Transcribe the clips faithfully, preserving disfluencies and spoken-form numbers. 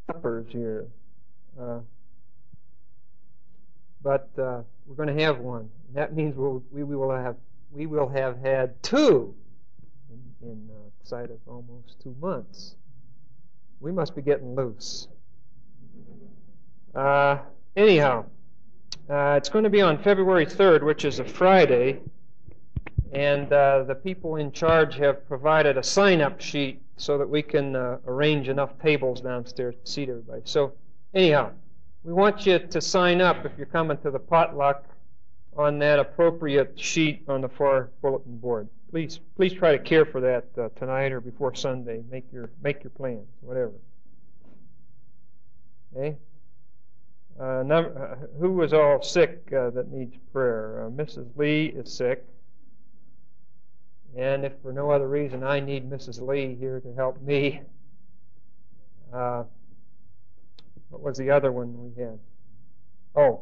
suppers here. Uh, but uh, we're going to have one. That means we'll, we will have we will have had two in, in uh, sight of almost two months. We must be getting loose. Uh, anyhow, uh, it's going to be on February third, which is a Friday, and uh, the people in charge have provided a sign-up sheet so that we can uh, arrange enough tables downstairs to seat everybody. So, anyhow, we want you to sign up if you're coming to the potluck on that appropriate sheet on the far bulletin board. Please, please try to care for that uh, tonight or before Sunday. Make your make your plans, whatever. Okay. Uh, number, uh, who was all sick uh, that needs prayer? Uh, Missus Lee is sick, and if for no other reason, I need Missus Lee here to help me. Uh, what was the other one we had? Oh,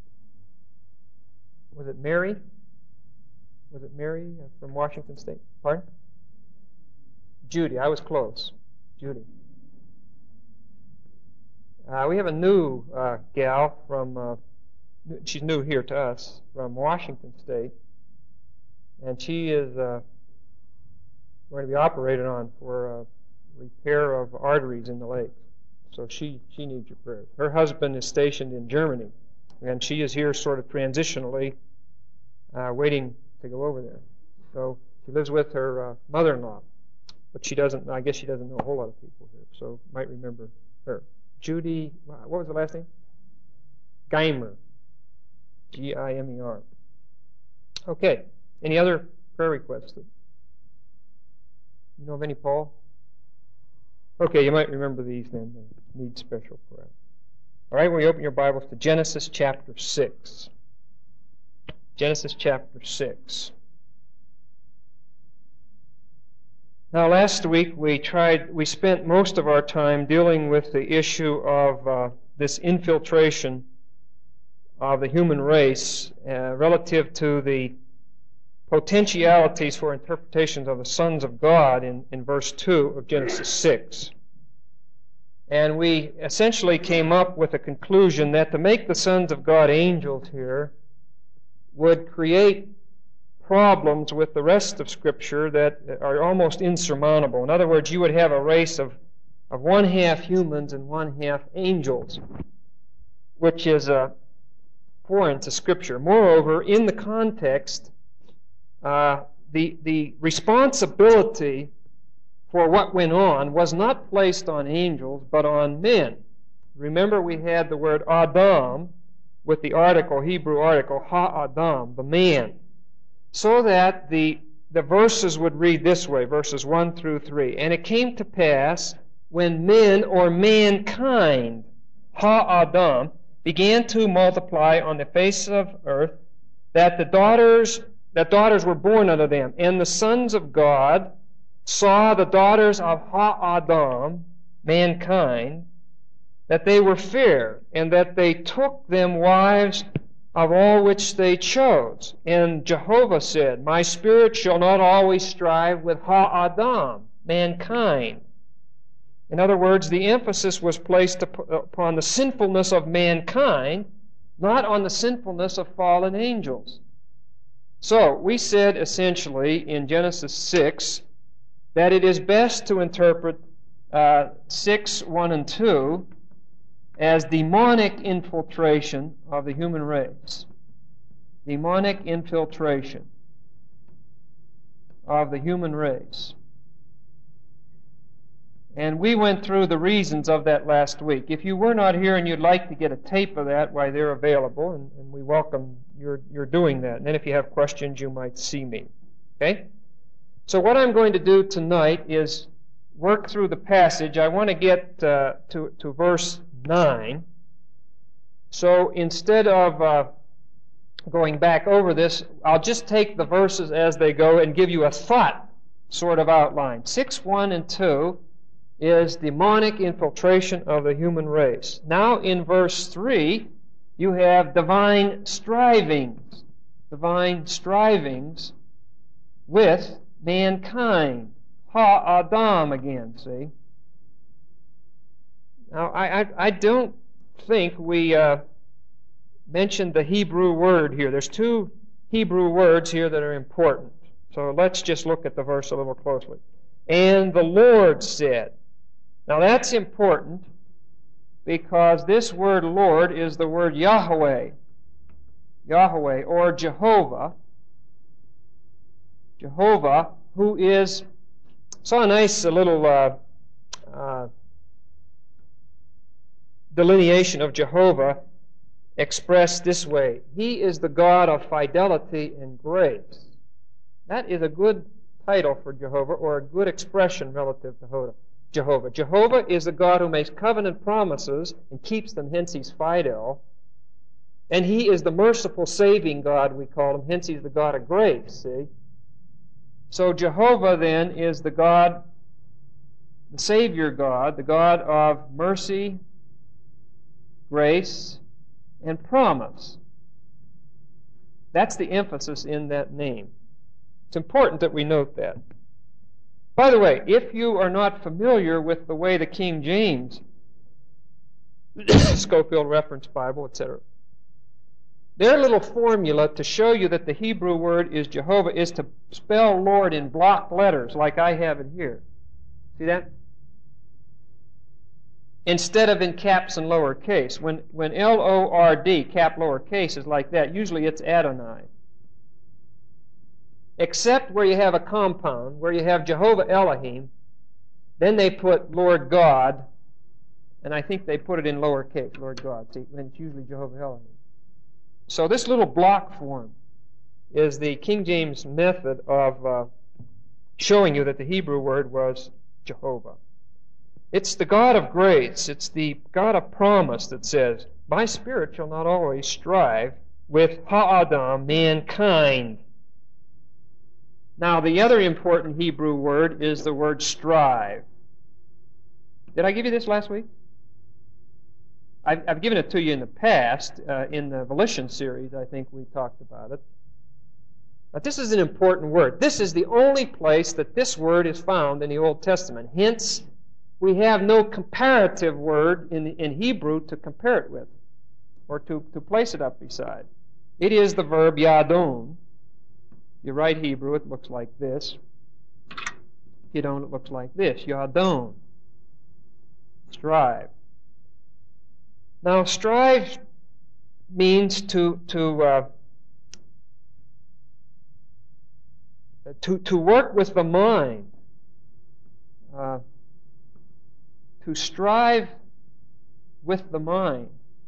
was it Mary? Was it Mary uh, from Washington State? Pardon? Judy. I was close. Judy. Uh, we have a new uh, gal from, uh, she's new here to us, from Washington State. And she is uh, going to be operated on for uh, repair of arteries in the legs. So she, she needs your prayers. Her husband is stationed in Germany. And she is here sort of transitionally, uh, waiting to go over there. So she lives with her uh, mother-in-law, but she doesn't. I guess she doesn't know a whole lot of people here, so might remember her. Judy, what was the last name? Geimer, G I M E R. Okay. Any other prayer requests? That you know of any, Paul? Okay, you might remember these then. That need special prayer. All right, will you open your Bibles to Genesis chapter six? Genesis chapter six. Now, last week we tried, we spent most of our time dealing with the issue of uh, this infiltration of the human race uh, relative to the potentialities for interpretations of the sons of God in, in verse two of Genesis six. And we essentially came up with a conclusion that to make the sons of God angels here would create problems with the rest of Scripture that are almost insurmountable. In other words, you would have a race of, of one half humans and one half angels, which is uh, foreign to Scripture. Moreover, in the context, uh, the, the responsibility for what went on was not placed on angels, but on men. Remember, we had the word Adam with the article, Hebrew article, Ha-Adam, the man. So that the, the verses would read this way, verses one through three. And it came to pass, when men or mankind, Ha-Adam, began to multiply on the face of earth, that the daughters, that daughters were born unto them. And the sons of God saw the daughters of Ha-Adam, mankind, that they were fair, and that they took them wives of all which they chose. And Jehovah said, My spirit shall not always strive with Ha-Adam, mankind. In other words, the emphasis was placed upon the sinfulness of mankind, not on the sinfulness of fallen angels. So, we said essentially in Genesis six that it is best to interpret uh, six, one, and two as demonic infiltration of the human race. Demonic infiltration of the human race. And we went through the reasons of that last week. If you were not here and you'd like to get a tape of that, why, they're available, and, and we welcome your, your doing that. And then if you have questions, you might see me. Okay? So what I'm going to do tonight is work through the passage. I want to get uh, to, to verse nine. So instead of uh, going back over this, I'll just take the verses as they go and give you a thought sort of outline. six, one, and two is demonic infiltration of the human race. Now in verse three, you have divine strivings. Divine strivings with mankind. Ha-Adam again, see? Now, I, I, I don't think we uh, mentioned the Hebrew word here. There's two Hebrew words here that are important. So let's just look at the verse a little closely. And the Lord said. Now that's important because this word Lord is the word Yahweh. Yahweh or Jehovah. Jehovah, who is, saw a nice uh, little uh, uh, delineation of Jehovah expressed this way. He is the God of fidelity and grace. That is a good title for Jehovah, or a good expression relative to Jehovah. Jehovah is the God who makes covenant promises and keeps them, hence he's fidel. And he is the merciful, saving God, we call him, hence he's the God of grace, see? So Jehovah then is the God, the Savior God, the God of mercy, grace, and promise. That's the emphasis in that name. It's important that we note that. By the way, if you are not familiar with the way the King James, Scofield Reference Bible, et cetera, their little formula to show you that the Hebrew word is Jehovah is to spell Lord in block letters like I have it here. See that? Instead of in caps and lowercase. When, when L O R D, cap lowercase, is like that, usually it's Adonai. Except where you have a compound, where you have Jehovah Elohim, then they put Lord God, and I think they put it in lowercase, Lord God. See, and it's usually Jehovah Elohim. So this little block form is the King James method of uh, showing you that the Hebrew word was Jehovah. It's the God of grace. It's the God of promise that says, my spirit shall not always strive with ha'adam, mankind. Now, the other important Hebrew word is the word strive. Did I give you this last week? I've, I've given it to you in the past. Uh, in the Volition series, I think we talked about it. But this is an important word. This is the only place that this word is found in the Old Testament. Hence, we have no comparative word in, in Hebrew to compare it with, or to, to place it up beside. It is the verb yadon. You write Hebrew, it looks like this. If you don't, it looks like this. Yadon. Strive. Now, strive means to to uh, to to work with the mind. Uh, to strive with the mind.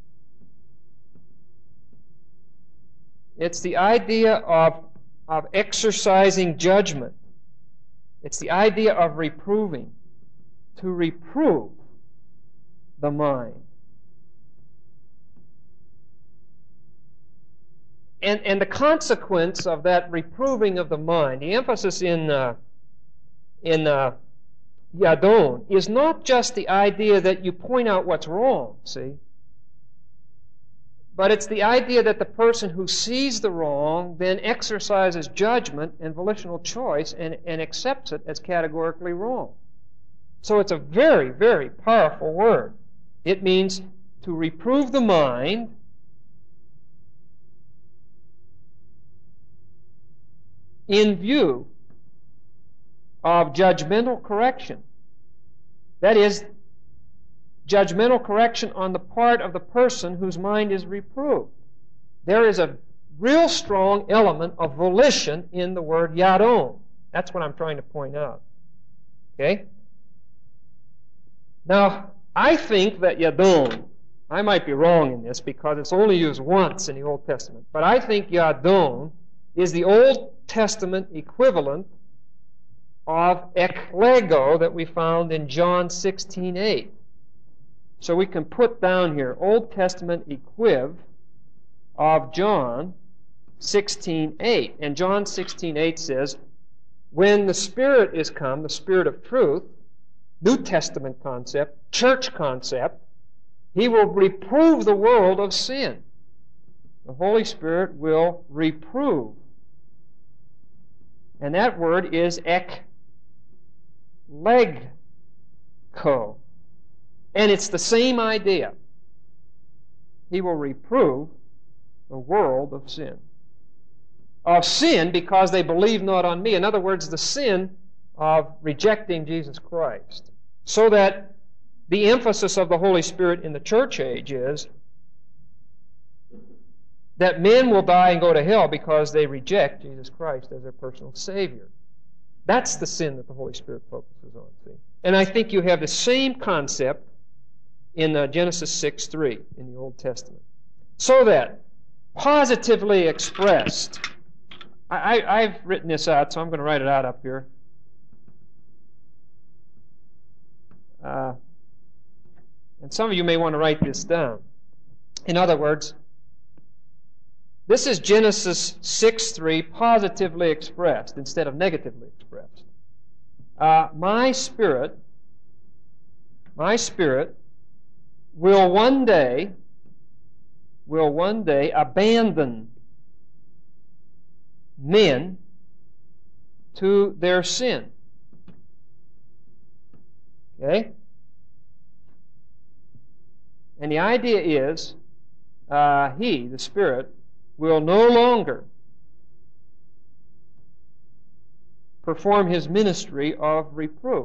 It's the idea of of exercising judgment. It's the idea of reproving. To reprove the mind. And, and the consequence of that reproving of the mind, the emphasis in uh, in uh, Yadon, is not just the idea that you point out what's wrong, see? But it's the idea that the person who sees the wrong then exercises judgment and volitional choice and, and accepts it as categorically wrong. So it's a very, very powerful word. It means to reprove the mind in view of judgmental correction. That is, judgmental correction on the part of the person whose mind is reproved. There is a real strong element of volition in the word yadon. That's what I'm trying to point out. Okay? Now, I think that yadon, I might be wrong in this because it's only used once in the Old Testament, but I think yadon is the Old Testament equivalent of eklego that we found in John sixteen eight. So we can put down here Old Testament equiv of John sixteen eight. And John sixteen eight says, when the Spirit is come, the Spirit of truth, New Testament concept, church concept, He will reprove the world of sin. The Holy Spirit will reprove. And that word is eklego. And it's the same idea. He will reprove the world of sin. Of sin because they believe not on me. In other words, the sin of rejecting Jesus Christ. So that the emphasis of the Holy Spirit in the church age is that men will die and go to hell because they reject Jesus Christ as their personal Savior. That's the sin that the Holy Spirit focuses on. See? And I think you have the same concept in uh, Genesis six three in the Old Testament. So that, positively expressed, I, I, I've written this out, so I'm going to write it out up here. Uh, and some of you may want to write this down. In other words, this is Genesis six three positively expressed instead of negatively expressed. Uh, my spirit, my spirit will one day, will one day abandon men to their sin. Okay? And the idea is, uh, he, the Spirit, will no longer perform his ministry of reproof.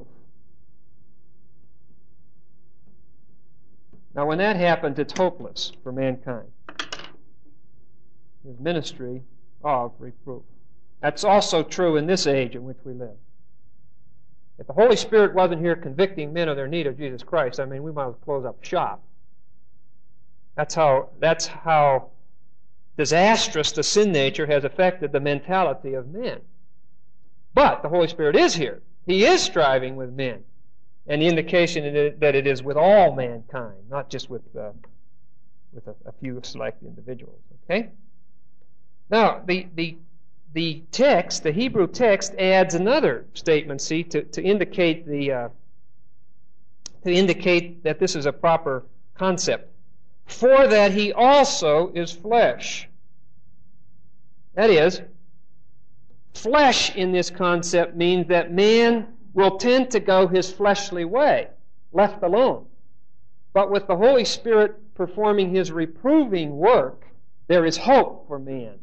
Now, when that happens, it's hopeless for mankind. His ministry of reproof. That's also true in this age in which we live. If the Holy Spirit wasn't here convicting men of their need of Jesus Christ, I mean, we might as well close up shop. That's how, that's how disastrous the sin nature has affected the mentality of men. But the Holy Spirit is here. He is striving with men. And the indication that it is with all mankind, not just with, uh, with a, a few select individuals. Okay? Now, the, the, the text, the Hebrew text, adds another statement, see, to, to indicate the uh, to indicate that this is a proper concept. For that he also is flesh. That is, flesh in this concept means that man will tend to go his fleshly way, left alone. But with the Holy Spirit performing his reproving work, there is hope for man.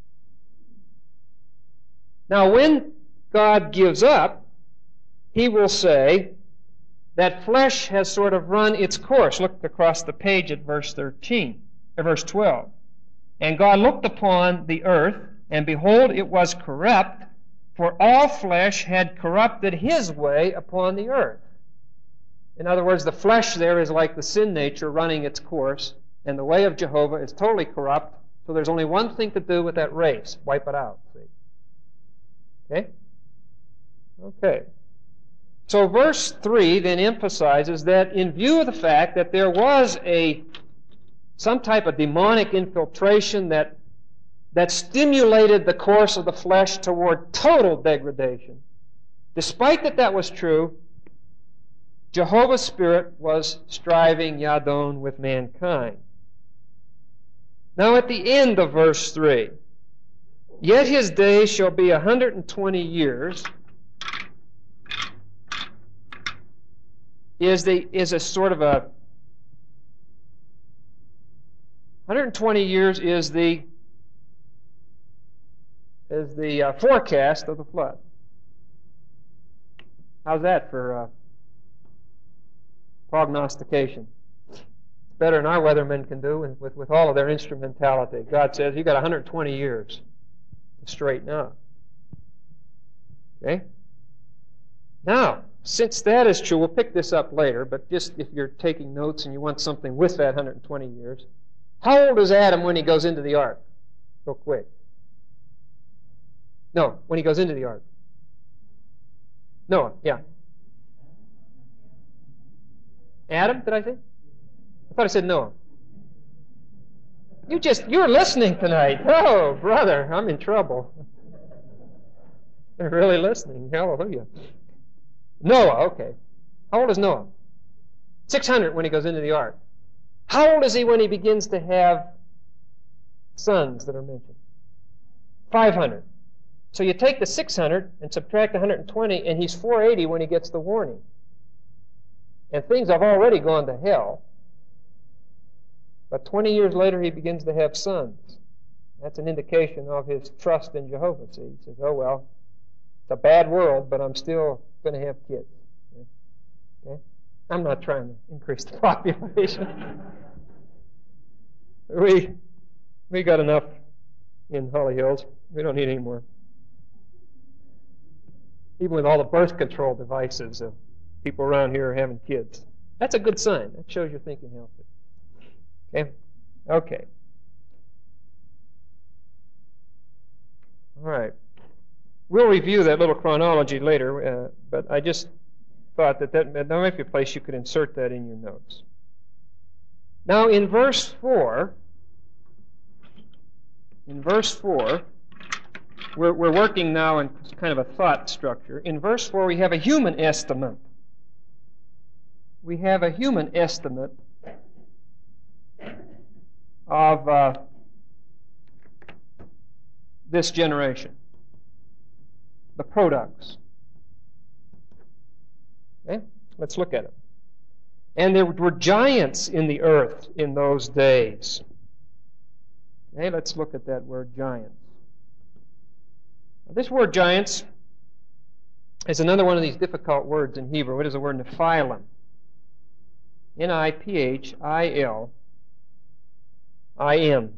Now, when God gives up, he will say that flesh has sort of run its course. Look across the page at verse thirteen, or verse twelve. And God looked upon the earth, and behold, it was corrupt, for all flesh had corrupted his way upon the earth. In other words, the flesh there is like the sin nature running its course, and the way of Jehovah is totally corrupt, so there's only one thing to do with that race. Wipe it out, see? Okay? Okay. So verse three then emphasizes that in view of the fact that there was a some type of demonic infiltration that that stimulated the course of the flesh toward total degradation, despite that that was true, Jehovah's Spirit was striving Yadon with mankind. Now at the end of verse three, yet his days shall be a hundred and twenty years, is the is a sort of a one hundred twenty years is the is the uh, forecast of the flood. How's that for uh, prognostication? It's better than our weathermen can do with, with, with all of their instrumentality. God says, you've got one hundred twenty years to straighten out. Okay? Now, since that is true, we'll pick this up later, but just if you're taking notes and you want something with that one hundred twenty years, how old is Adam when he goes into the ark? Real quick. No, when he goes into the ark. Noah, yeah. Adam, did I say? I thought I said Noah. You just, you're listening tonight. Oh, brother, I'm in trouble. They're really listening. Hallelujah. Noah, okay. How old is Noah? six hundred when he goes into the ark. How old is he when he begins to have sons that are mentioned? five hundred. So you take the six hundred and subtract one hundred twenty, and he's four eighty when he gets the warning. And things have already gone to hell. But twenty years later, he begins to have sons. That's an indication of his trust in Jehovah. See, he says, oh, well, it's a bad world, but I'm still going to have kids. Okay? I'm not trying to increase the population. we, we got enough in Holly Hills. We don't need any more. Even with all the birth control devices, uh, people around here are having kids. That's a good sign. That shows you're thinking healthy. Okay? Okay. All right. We'll review that little chronology later, uh, but I just thought that, that that might be a place you could insert that in your notes. Now, in verse four, in verse four, we're, we're working now in kind of a thought structure. In verse four, we have a human estimate. We have a human estimate of uh, this generation, the products. Okay, let's look at it. And there were giants in the earth in those days. Okay, let's look at that word giants. Now, this word giants is another one of these difficult words in Hebrew. What is the word Nephilim? N I P H I L I M.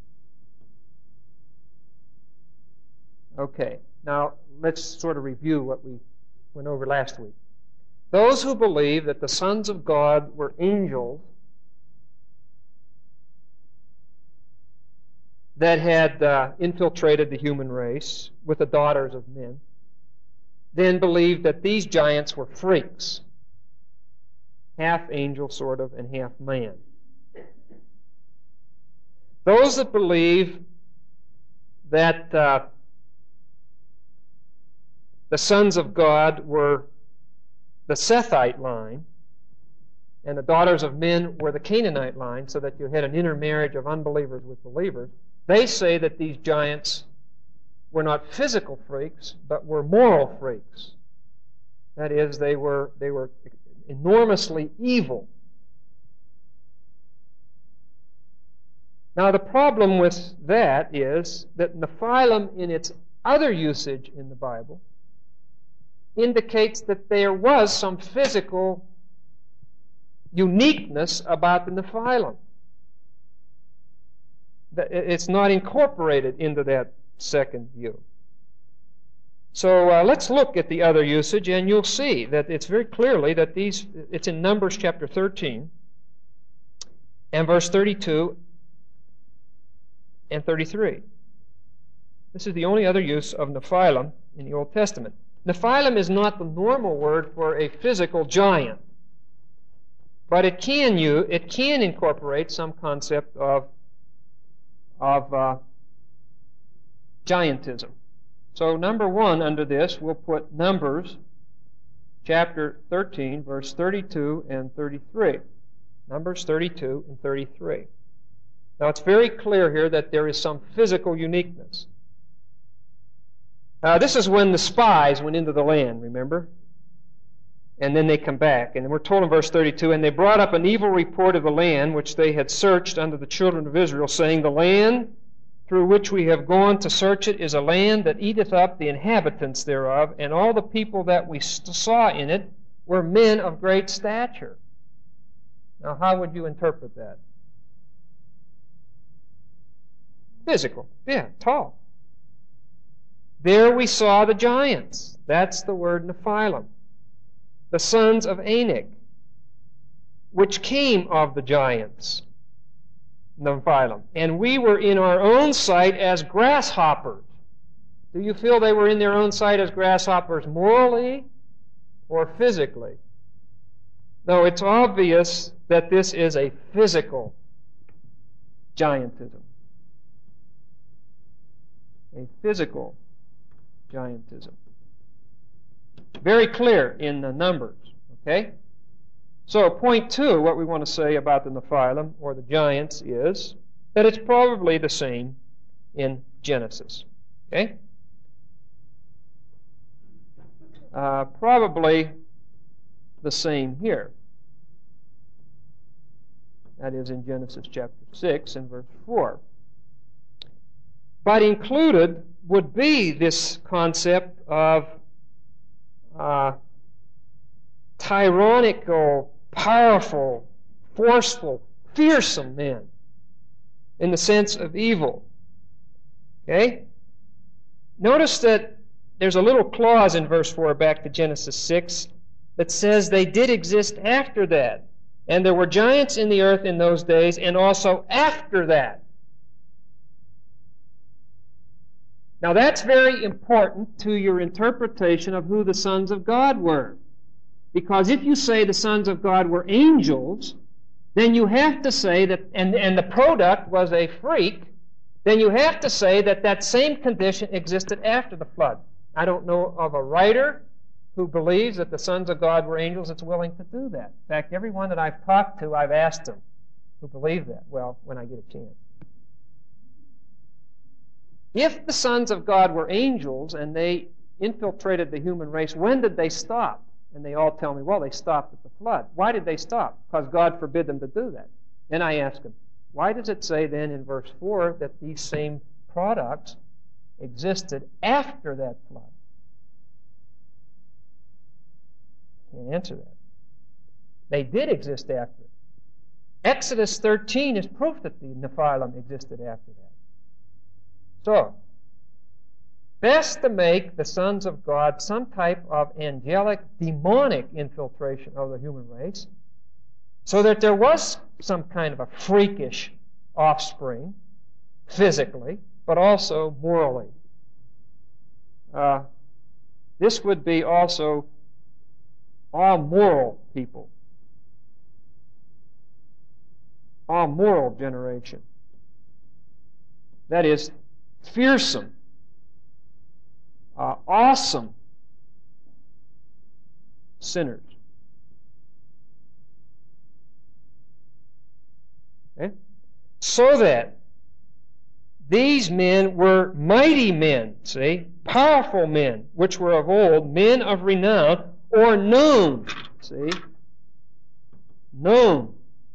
Okay, now let's sort of review what we went over last week. Those who believe that the sons of God were angels that had uh, infiltrated the human race with the daughters of men, then believed that these giants were freaks, half angel sort of and half man. Those that believe that uh, the sons of God were the Sethite line, and the daughters of men were the Canaanite line, so that you had an intermarriage of unbelievers with believers. They say that these giants were not physical freaks, but were moral freaks. That is, they were they were enormously evil. Now, the problem with that is that Nephilim, in its other usage in the Bible, indicates that there was some physical uniqueness about the Nephilim. It's not incorporated into that second view. So uh, let's look at the other usage, and you'll see that it's very clearly that these, it's in Numbers chapter thirteen, and verse thirty-two and thirty-three. This is the only other use of Nephilim in the Old Testament. Nephilim is not the normal word for a physical giant, but it can you it can incorporate some concept of of uh, giantism. So number one under this, we'll put Numbers chapter thirteen, verse thirty-two and thirty-three. Numbers thirty-two and thirty-three. Now it's very clear here that there is some physical uniqueness. Uh, this is when the spies went into the land, remember? And then they come back. And we're told in verse thirty-two, and they brought up an evil report of the land which they had searched unto the children of Israel, saying, the land through which we have gone to search it is a land that eateth up the inhabitants thereof, and all the people that we saw in it were men of great stature. Now, how would you interpret that? Physical. Yeah, tall. There we saw the giants. That's the word Nephilim. The sons of Anak, which came of the giants, Nephilim. And we were in our own sight as grasshoppers. Do you feel they were in their own sight as grasshoppers morally or physically? No, it's obvious that this is a physical giantism. A physical giantism. Very clear in the Numbers. Okay? So, point two, what we want to say about the Nephilim, or the giants, is that it's probably the same in Genesis. Okay? Uh, probably the same here. That is in Genesis chapter six and verse four. But included would be this concept of uh, tyrannical, powerful, forceful, fearsome men in the sense of evil. Okay? Notice that there's a little clause in verse four back to Genesis six that says they did exist after that. And there were giants in the earth in those days and also after that. Now that's very important to your interpretation of who the sons of God were. Because if you say the sons of God were angels, then you have to say that, and, and the product was a freak, then you have to say that that same condition existed after the flood. I don't know of a writer who believes that the sons of God were angels that's willing to do that. In fact, everyone that I've talked to, I've asked them who believe that. Well, when I get a chance. If the sons of God were angels and they infiltrated the human race, when did they stop? And they all tell me, well, they stopped at the flood. Why did they stop? Because God forbid them to do that. Then I ask them, why does it say then in verse four that these same products existed after that flood? Can't answer that. They did exist after it. Exodus thirteen is proof that the Nephilim existed after that. So, best to make the sons of God some type of angelic, demonic infiltration of the human race, so that there was some kind of a freakish offspring, physically, but also morally. Uh, this would be also all moral people, all moral generation. That is, fearsome, uh, awesome sinners. Okay? So that these men were mighty men, see, powerful men, which were of old, men of renown, or known, see, known,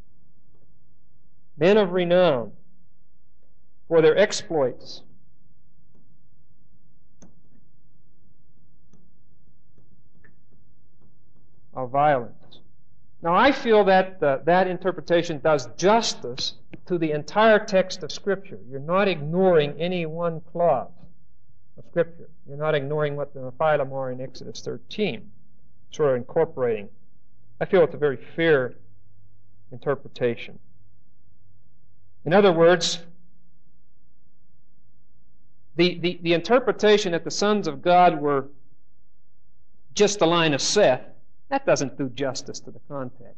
men of renown for their exploits. Of violence. Now, I feel that uh, that interpretation does justice to the entire text of Scripture. You're not ignoring any one clause of Scripture. You're not ignoring what the Nephilim are in Exodus thirteen, sort of incorporating. I feel it's a very fair interpretation. In other words, the, the, the interpretation that the sons of God were just the line of Seth, that doesn't do justice to the context.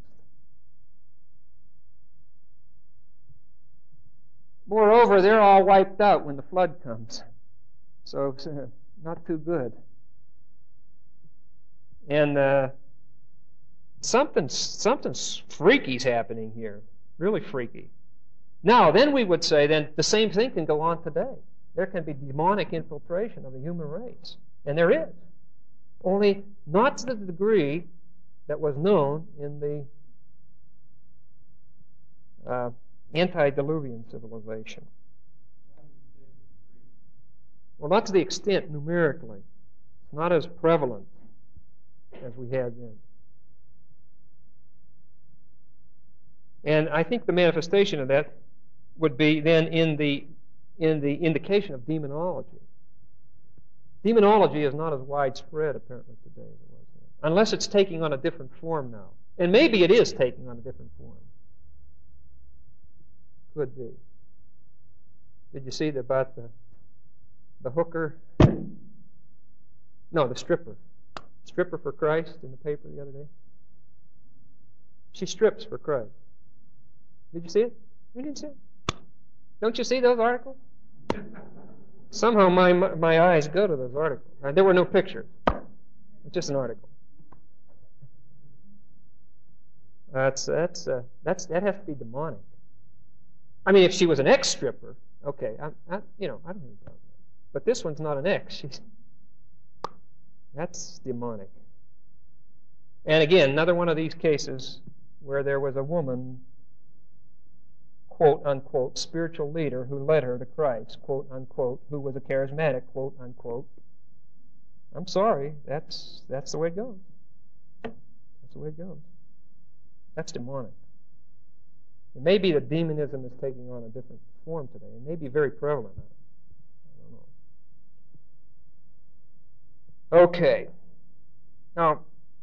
Moreover, they're all wiped out when the flood comes. So, not too good. And uh, something, something freaky's happening here. Really freaky. Now, then we would say, then, the same thing can go on today. There can be demonic infiltration of the human race. And there is. Only not to the degree that was known in the uh, antediluvian civilization. Well, not to the extent numerically. It's not as prevalent as we had then. And I think the manifestation of that would be then in the in the indication of demonology. Demonology is not as widespread apparently today as it was then, unless it's taking on a different form now. And maybe it is taking on a different form. Could be. Did you see the, about the the hooker? No, the stripper. Stripper for Christ in the paper the other day. She strips for Christ. Did you see it? You didn't see it? Don't you see those articles? Somehow my my eyes go to those articles. Now, there were no pictures. It's just an article. That's that's uh, that's that has to be demonic. I mean, if she was an ex-stripper, okay, I, I, you know, I don't know about that. But this one's not an ex. She's that's demonic. And again, another one of these cases where there was a woman quote-unquote, spiritual leader who led her to Christ, quote-unquote, who was a charismatic, quote-unquote. I'm sorry, that's, that's the way it goes. That's the way it goes. That's demonic. It may be that demonism is taking on a different form today. It may be very prevalent. I don't know. Okay. Now,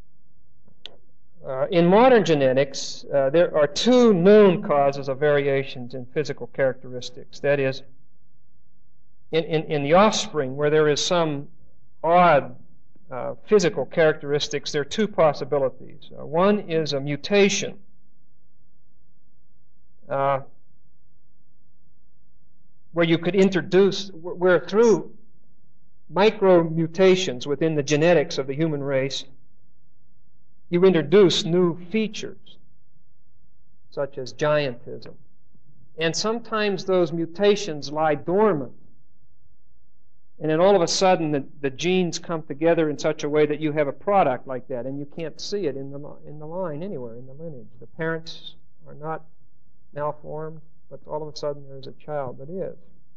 uh, in modern genetics, uh, there are two known causes of variations in physical characteristics. That is, in, in, in the offspring, where there is some odd uh, physical characteristics, there are two possibilities. Uh, one is a mutation. Uh, where you could introduce, where through micro mutations within the genetics of the human race, you introduce new features, such as giantism. And sometimes those mutations lie dormant. And then all of a sudden the, the genes come together in such a way that you have a product like that, and you can't see it in the, in the line anywhere, in the lineage. The parents are not malformed, but all of a sudden there's a child that is.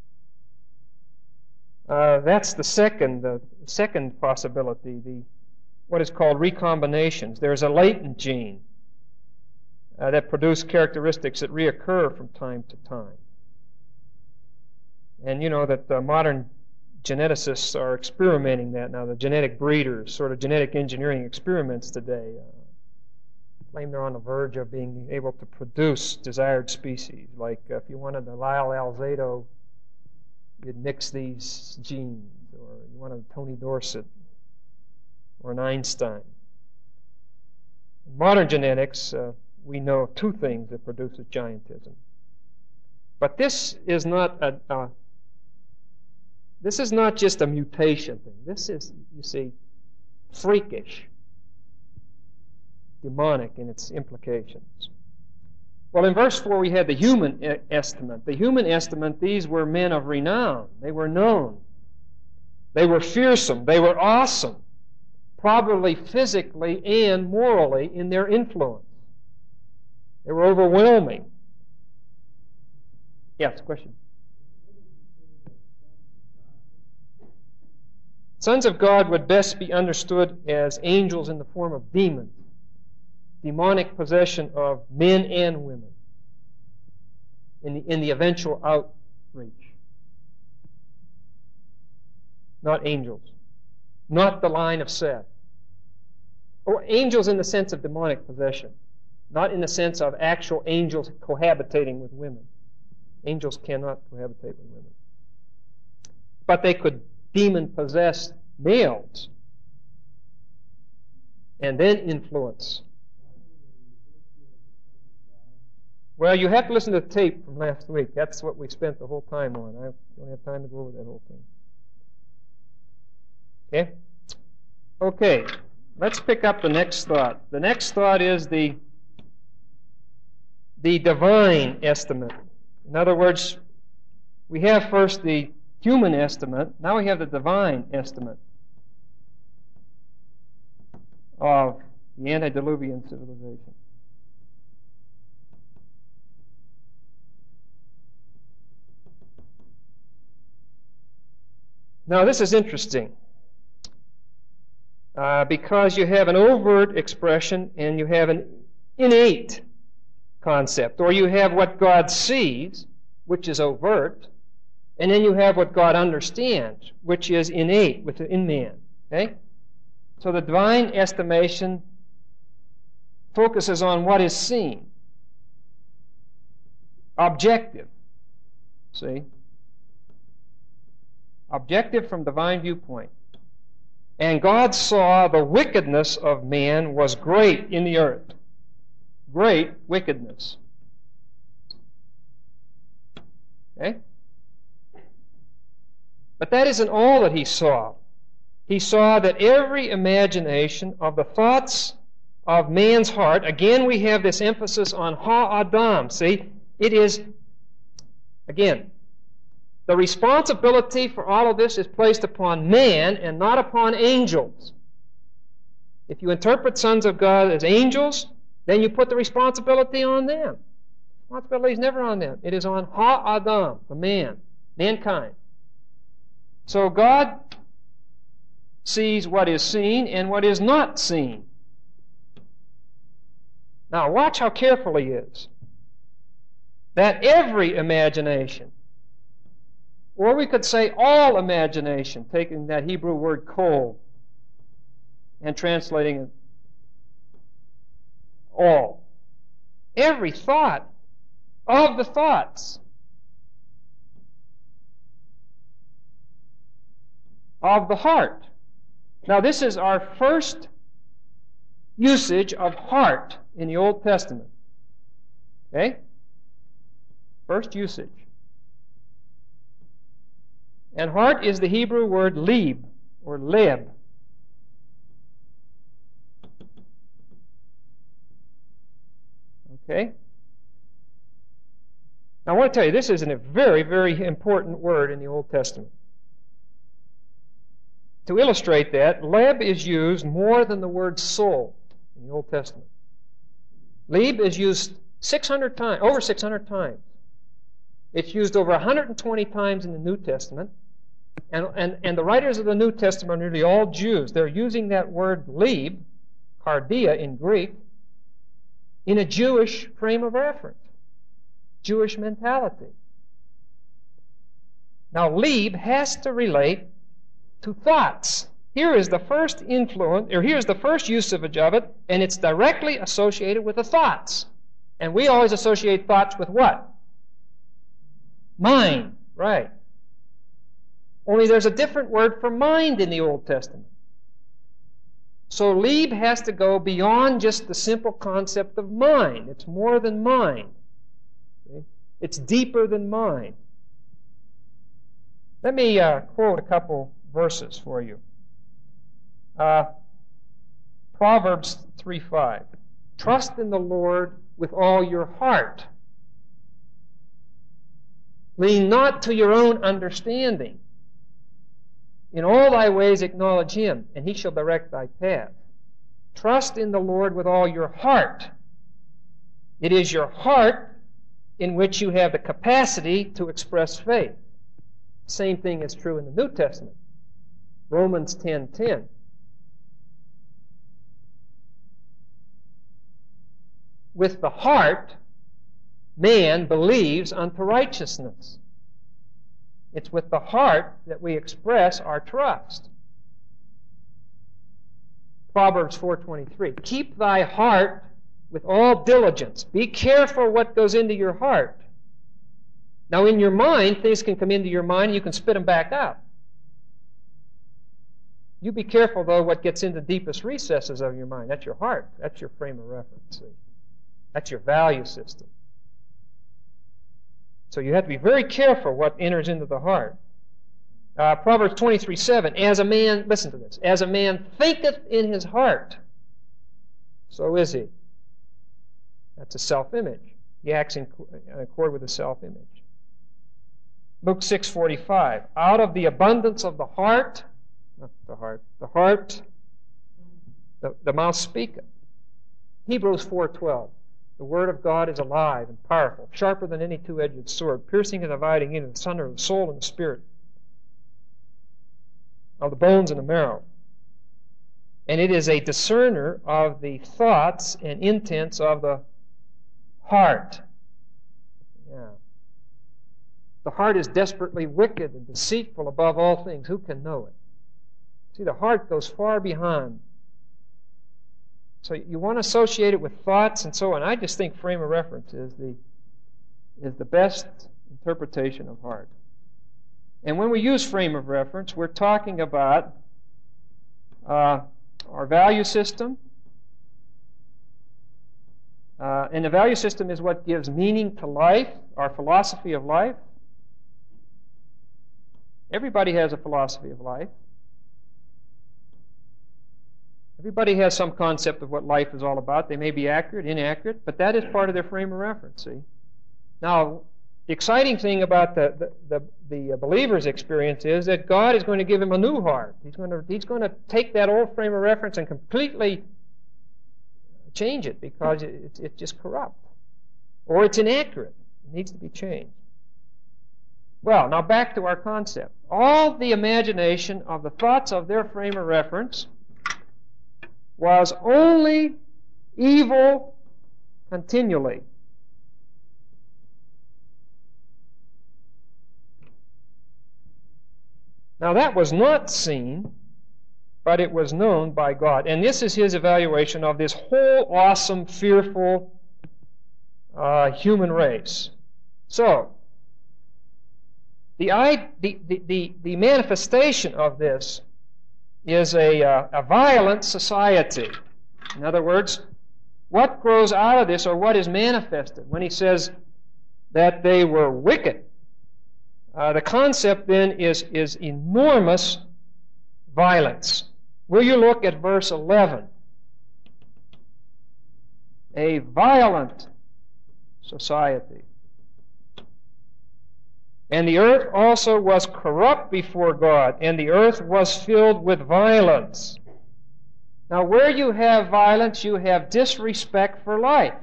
Uh, that's the second, the second possibility, the what is called recombinations. There's a latent gene uh, that produce characteristics that reoccur from time to time. And you know that uh, modern geneticists are experimenting that now. The genetic breeders, sort of genetic engineering experiments today, uh, claim they're on the verge of being able to produce desired species. Like uh, if you wanted a Lyle Alzado, you'd mix these genes, or you wanted a Tony Dorsett or an Einstein. In modern genetics, uh, we know of two things that produces giantism. But this is not a, a this is not just a mutation thing. This is, you see, freakish, demonic in its implications. Well, in verse four we had the human estimate. The human estimate, these were men of renown. They were known. They were fearsome. They were awesome, probably physically and morally in their influence. They were overwhelming. Yes, question. Sons of God would best be understood as angels in the form of demons. Demonic possession of men and women in the, in the eventual outreach. Not angels. Not the line of Seth. Or angels in the sense of demonic possession. Not in the sense of actual angels cohabitating with women. Angels cannot cohabitate with women. But they could demon-possess males and then influence. Well, you have to listen to the tape from last week. That's what we spent the whole time on. I don't have time to go over that whole thing. Okay? Okay. Let's pick up the next thought. The next thought is the, the divine estimate. In other words, we have first the human estimate. Now we have the divine estimate of the antediluvian civilization. Now this is interesting uh, because you have an overt expression and you have an innate concept, or you have what God sees, which is overt, and then you have what God understands, which is innate within man. Okay? So the divine estimation focuses on what is seen. Objective. See? Objective from divine viewpoint. And God saw the wickedness of man was great in the earth. Great wickedness. Okay? But that isn't all that he saw. He saw that every imagination of the thoughts of man's heart, again we have this emphasis on ha-adam. See, it is, again, the responsibility for all of this is placed upon man and not upon angels. If you interpret sons of God as angels, then you put the responsibility on them. Responsibility is never on them. It is on Ha-Adam, the man, mankind. So God sees what is seen and what is not seen. Now watch how careful he is. That every imagination, or we could say all imagination, taking that Hebrew word kol and translating it all. Every thought of the thoughts of the heart. Now this is our first usage of heart in the Old Testament. Okay? First usage. And heart is the Hebrew word lib, or leb. Okay? Now I want to tell you, this is a very, very important word in the Old Testament. To illustrate that, leb is used more than the word soul in the Old Testament. Lib is used six hundred times, over six hundred times. It's used over one hundred twenty times in the New Testament. And, and, and the writers of the New Testament are nearly all Jews. They're using that word lib, cardia in Greek, in a Jewish frame of reference, Jewish mentality. Now, lib has to relate to thoughts. Here is the first influence, or here's the first usage of it, and it's directly associated with the thoughts. And we always associate thoughts with what? Mind, right. Only there's a different word for mind in the Old Testament. So lib has to go beyond just the simple concept of mind. It's more than mind. See? It's deeper than mind. Let me uh, quote a couple verses for you. Uh, Proverbs three five. Trust in the Lord with all your heart. Lean not to your own understanding. In all thy ways acknowledge him, and he shall direct thy path. Trust in the Lord with all your heart. It is your heart in which you have the capacity to express faith. Same thing is true in the New Testament. Romans ten ten. With the heart, man believes unto righteousness. It's with the heart that we express our trust. Proverbs four twenty-three. Keep thy heart with all diligence. Be careful what goes into your heart. Now in your mind, things can come into your mind and you can spit them back out. You be careful, though, what gets into the deepest recesses of your mind. That's your heart. That's your frame of reference. See? That's your value system. So you have to be very careful what enters into the heart. Uh, Proverbs twenty-three seven. As a man, listen to this, as a man thinketh in his heart, so is he. That's a self-image. He acts in accord with a self-image. Luke six forty-five. Out of the abundance of the heart, not the heart, the heart, the, the mouth speaketh. Hebrews four twelve. The Word of God is alive and powerful, sharper than any two-edged sword, piercing and dividing into the sunder of the soul and the spirit, of the bones and the marrow. And it is a discerner of the thoughts and intents of the heart. Yeah. The heart is desperately wicked and deceitful above all things. Who can know it? See, the heart goes far beyond. So you want to associate it with thoughts and so on. I just think frame of reference is the is the best interpretation of heart. And when we use frame of reference, we're talking about uh, our value system. Uh, and the value system is what gives meaning to life, our philosophy of life. Everybody has a philosophy of life. Everybody has some concept of what life is all about. They may be accurate, inaccurate, but that is part of their frame of reference, see? Now, the exciting thing about the, the, the, the believer's experience is that God is going to give him a new heart. He's going to, he's going to take that old frame of reference and completely change it because it, it's just corrupt. or it's inaccurate. It needs to be changed. Well, now back to our concept. All the imagination of the thoughts of their frame of reference was only evil continually. Now that was not seen, but it was known by God. And this is his evaluation of this whole awesome, fearful uh, human race. So, the, the, the, the manifestation of this is a, uh, a violent society. In other words, what grows out of this, or what is manifested when he says that they were wicked? Uh, the concept then is, is enormous violence. Will you look at verse eleven? A violent society. And the earth also was corrupt before God, and the earth was filled with violence. Now, where you have violence, you have disrespect for life.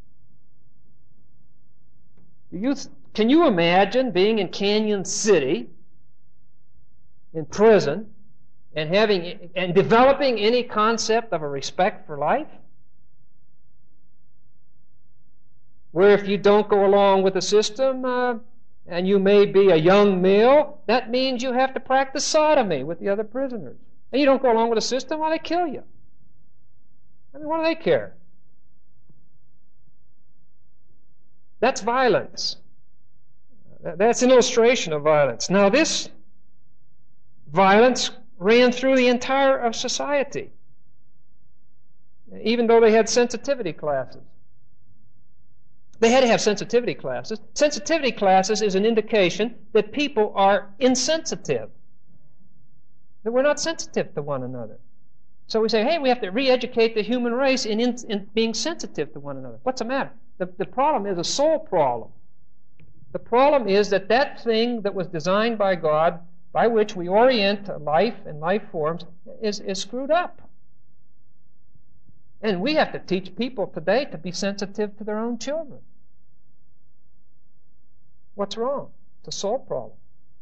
Do you, can you imagine being in Canyon City, in prison, and having and developing any concept of a respect for life? Where if you don't go along with the system, uh, and you may be a young male, that means you have to practice sodomy with the other prisoners. And you don't go along with the system, well, they kill you. I mean, what do they care? That's violence. That's an illustration of violence. Now, this violence ran through the entire of society, even though they had sensitivity classes. They had to have sensitivity classes. Sensitivity classes is an indication that people are insensitive, that we're not sensitive to one another. So we say, hey, we have to re-educate the human race in, in, in being sensitive to one another. What's the matter? The, the problem is a soul problem. The problem is that that thing that was designed by God, by which we orient life and life forms, is, is screwed up. And we have to teach people today to be sensitive to their own children. What's wrong? It's a soul problem.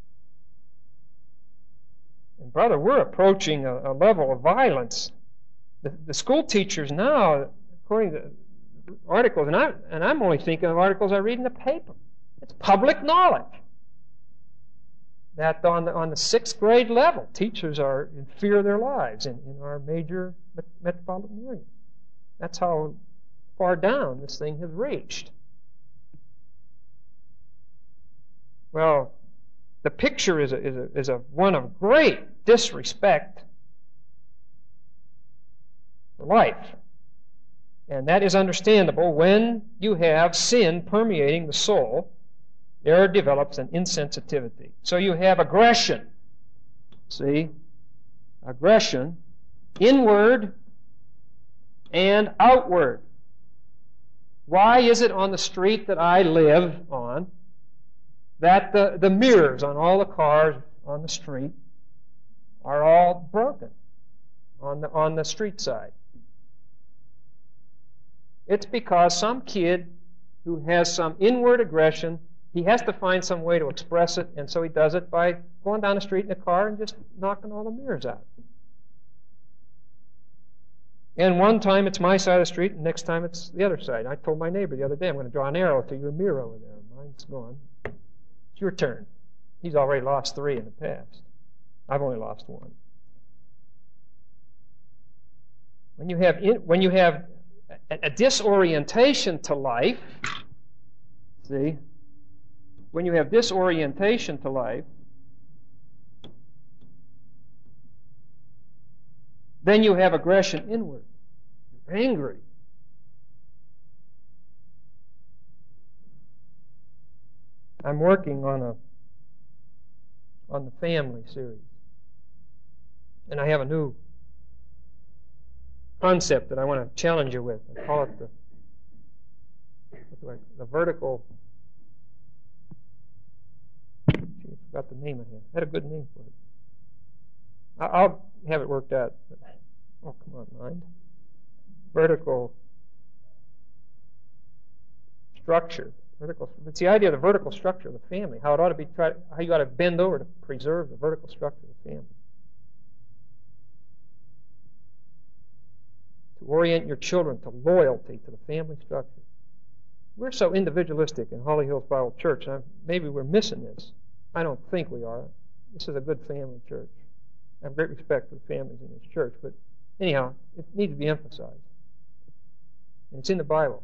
And brother, we're approaching a, a level of violence. The, the school teachers now, according to articles, and, I, and I'm only thinking of articles I read in the paper. It's public knowledge that on the, on the sixth grade level, teachers are in fear of their lives in, in our major metropolitan areas. That's how far down this thing has reached. Well, the picture is a, is a, is a one of great disrespect for life. And that is understandable when you have sin permeating the soul. There develops an insensitivity. So you have aggression. See? Aggression, inward and outward. Why is it on the street that I live on that the, the mirrors on all the cars on the street are all broken on the, on the street side? It's because some kid who has some inward aggression, he has to find some way to express it, and so he does it by going down the street in a car and just knocking all the mirrors out. And one time it's my side of the street, and next time it's the other side. I told my neighbor the other day, I'm going to draw an arrow to your mirror over there. Mine's gone. It's your turn. He's already lost three in the past. I've only lost one. When you have in, when you have a, a disorientation to life, see, when you have disorientation to life, then you have aggression inward. You're angry. I'm working on a on the family series, and I have a new concept that I want to challenge you with. I call it the what do I, the vertical. Gee, I forgot the name I had. I had a good name for it. I'll have it worked out. But, oh, come on, mind. Vertical. structure. Vertical, it's the idea of the vertical structure of the family, how it ought to be tried, how you ought to bend over to preserve the vertical structure of the family. To orient your children to loyalty to the family structure. We're so individualistic in Holly Hills Bible Church, and maybe we're missing this. I don't think we are. This is a good family church. I have great respect for the families in this church, but anyhow, it needs to be emphasized. And it's in the Bible.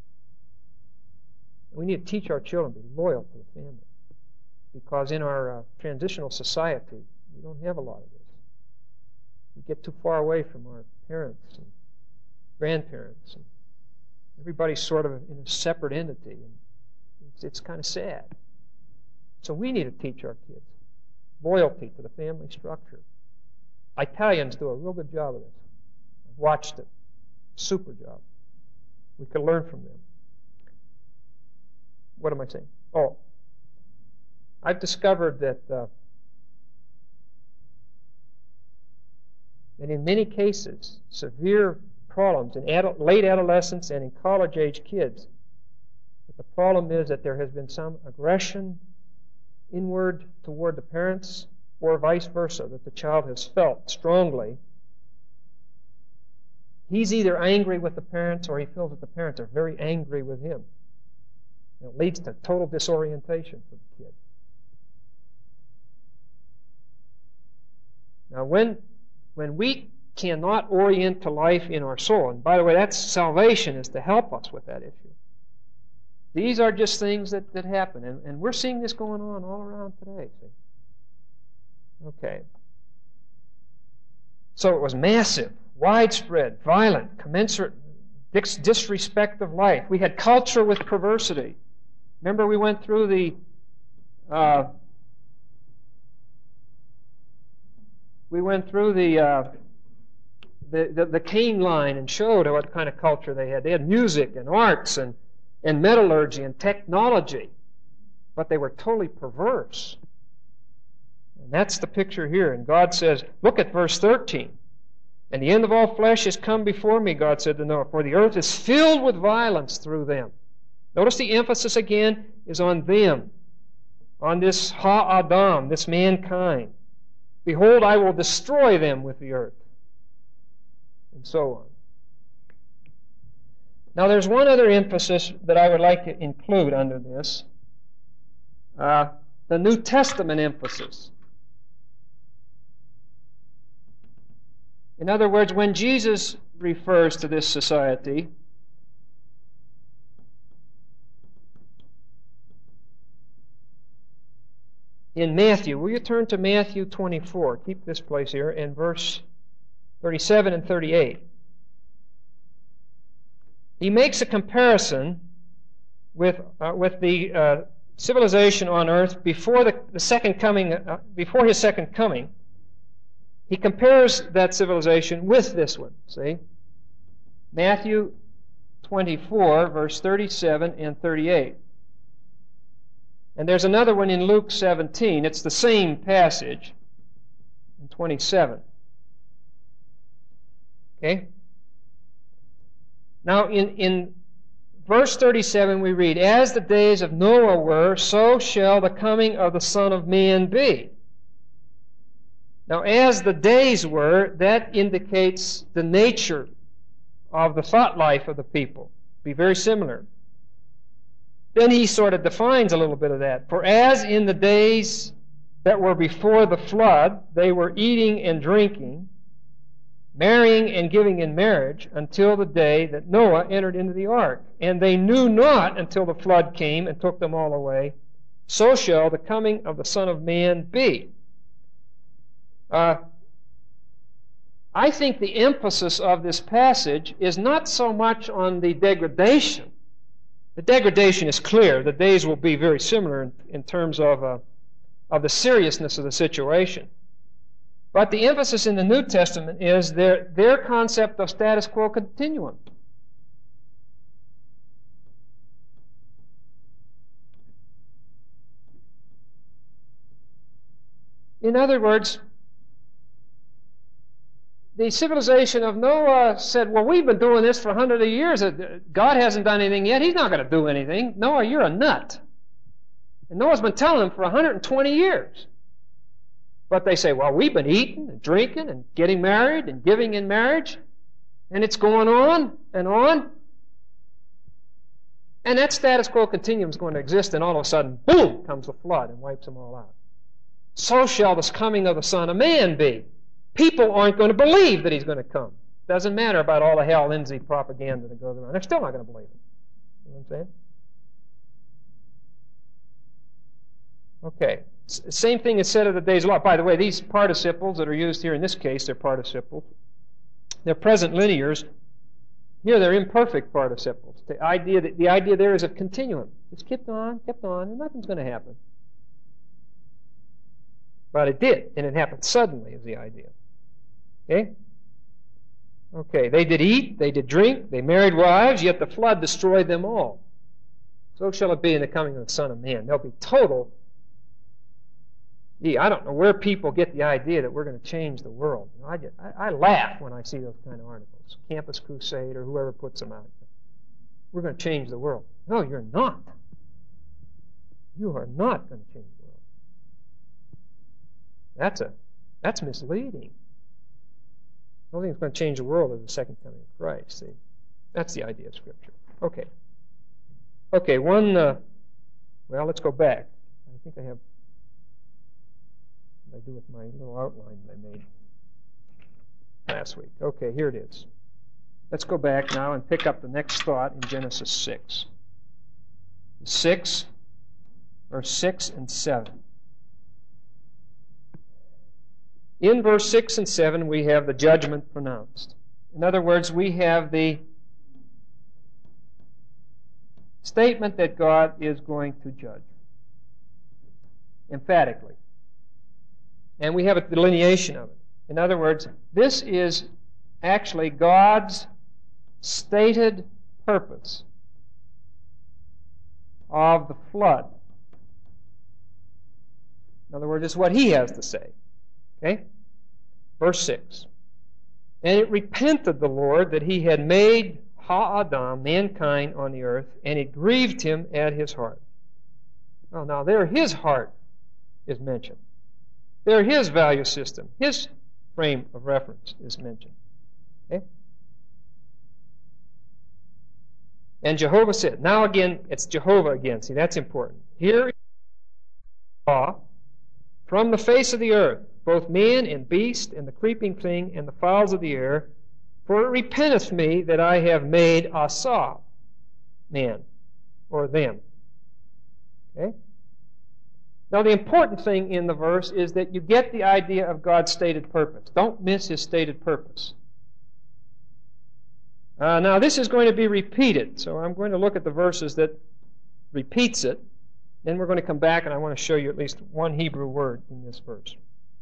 And we need to teach our children to be loyal to the family. Because in our uh, transitional society, we don't have a lot of this. We get too far away from our parents and grandparents. And everybody's sort of in a separate entity. And it's, it's kind of sad. So we need to teach our kids loyalty to the family structure. Italians do a real good job of this. I've watched it. Super job. We could learn from them. What am I saying? Oh, I've discovered that uh, that in many cases, severe problems in adult, late adolescence and in college-age kids, that the problem is that there has been some aggression inward toward the parents, or vice versa, that the child has felt strongly. He's either angry with the parents or he feels that the parents are very angry with him. And it leads to total disorientation for the kid. Now, when, when we cannot orient to life in our soul, and by the way, that's salvation is to help us with that issue. These are just things that, that happen, and, and we're seeing this going on all around today. See? Okay. So it was massive, widespread, violent, commensurate dis- disrespect of life. We had culture with perversity. Remember we went through the uh, we went through the, uh, the the the Cain line and showed what kind of culture they had. They had music and arts and and metallurgy and technology, but they were totally perverse. And that's the picture here. And God says, look at verse thirteen. And the end of all flesh is come before me, God said to Noah, for the earth is filled with violence through them. Notice the emphasis again is on them, on this ha-adam, this mankind. Behold, I will destroy them with the earth. And so on. Now there's one other emphasis that I would like to include under this. Uh, the New Testament emphasis. In other words, when Jesus refers to this society, in Matthew, will you turn to Matthew twenty-four? Keep this place here, in verse thirty-seven and thirty-eight. He makes a comparison with uh, with the uh, civilization on earth before the, the second coming, uh, before his second coming. He compares that civilization with this one. See, Matthew twenty-four, verse thirty-seven and thirty-eight. And there's another one in Luke seventeen. It's the same passage in twenty-seven. Okay? Now, in, in verse thirty-seven, we read, as the days of Noah were, so shall the coming of the Son of Man be. Now, as the days were, that indicates the nature of the thought life of the people. Be very similar. Then he sort of defines a little bit of that. For as in the days that were before the flood, they were eating and drinking, marrying and giving in marriage, until the day that Noah entered into the ark. And they knew not until the flood came and took them all away. So shall the coming of the Son of Man be. Uh, I think the emphasis of this passage is not so much on the degradation. The degradation is clear. The days will be very similar in, in terms of, uh, of the seriousness of the situation. But the emphasis in the New Testament is their, their concept of status quo continuum. In other words, the civilization of Noah said, well, we've been doing this for hundreds of years. God hasn't done anything yet. He's not going to do anything. Noah, you're a nut. And Noah's been telling them for one hundred twenty years. But they say, well, we've been eating and drinking and getting married and giving in marriage. And it's going on and on. And that status quo continuum is going to exist, and all of a sudden, boom, comes the flood and wipes them all out. So shall this coming of the Son of Man be. People aren't going to believe that He's going to come. Doesn't matter about all the Hal Lindsey propaganda that goes around. They're still not going to believe it. You know what I'm saying? Okay. S- same thing is said of the days of Lot. By the way, these participles that are used here in this case, they're participles. They're present linears. Here they're imperfect participles. The idea that the idea there is of continuum. It's kept on, kept on, and nothing's going to happen. But it did, and it happened suddenly is the idea. Okay? Okay, they did eat, they did drink, they married wives, yet the flood destroyed them all. So shall it be in the coming of the Son of Man. There'll be total... Gee, I don't know where people get the idea that we're going to change the world. You know, I, get, I, I laugh when I see those kind of articles. Campus Crusade or whoever puts them out. We're going to change the world. No, you're not. You are not going to change the world. That's a that's misleading. The only thing that's going to change the world is the second coming of Christ. See, that's the idea of Scripture. Okay. Okay. One. Uh, well, let's go back. I think I have. What did I do with my little outline that I made last week? Okay, here it is. Let's go back now and pick up the next thought in Genesis six. six, verse six and seven. In verse six and seven, we have the judgment pronounced. In other words, we have the statement that God is going to judge. Emphatically. And we have a delineation of it. In other words, this is actually God's stated purpose of the flood. In other words, it's what He has to say. Okay? Verse six. And it repented the Lord that He had made Ha-Adam, mankind, on the earth, and it grieved Him at His heart. Oh, now there His heart is mentioned. There His value system, His frame of reference is mentioned. Okay? And Jehovah said, now again, it's Jehovah again. See, that's important. Here is from the face of the earth, both man and beast, and the creeping thing, and the fowls of the air, for it repenteth me that I have made Asa, man, or them. Okay? Now, the important thing in the verse is that you get the idea of God's stated purpose. Don't miss His stated purpose. Uh, now, this is going to be repeated, so I'm going to look at the verses that repeats it. Then we're going to come back, and I want to show you at least one Hebrew word in this verse.